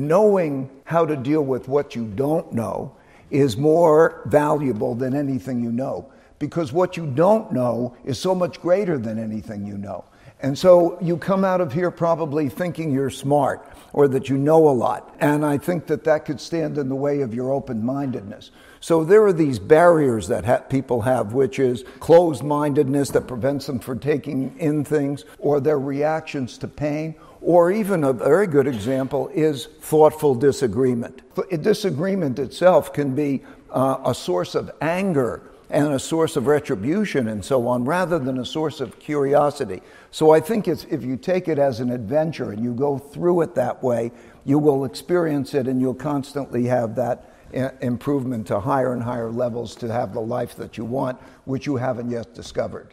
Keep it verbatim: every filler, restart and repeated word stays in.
Knowing how to deal with what you don't know is more valuable than anything you know, because what you don't know is so much greater than anything you know. And so you come out of here probably thinking you're smart or that you know a lot. And I think that that could stand in the way of your open-mindedness. So there are these barriers that ha- people have, which is closed-mindedness that prevents them from taking in things, or their reactions to pain, or even a very good example is thoughtful disagreement. Disagreement itself can be uh, a source of anger and a source of retribution and so on, rather than a source of curiosity. So I think it's, if you take it as an adventure and you go through it that way, you will experience it and you'll constantly have that uh, improvement to higher and higher levels to have the life that you want, which you haven't yet discovered.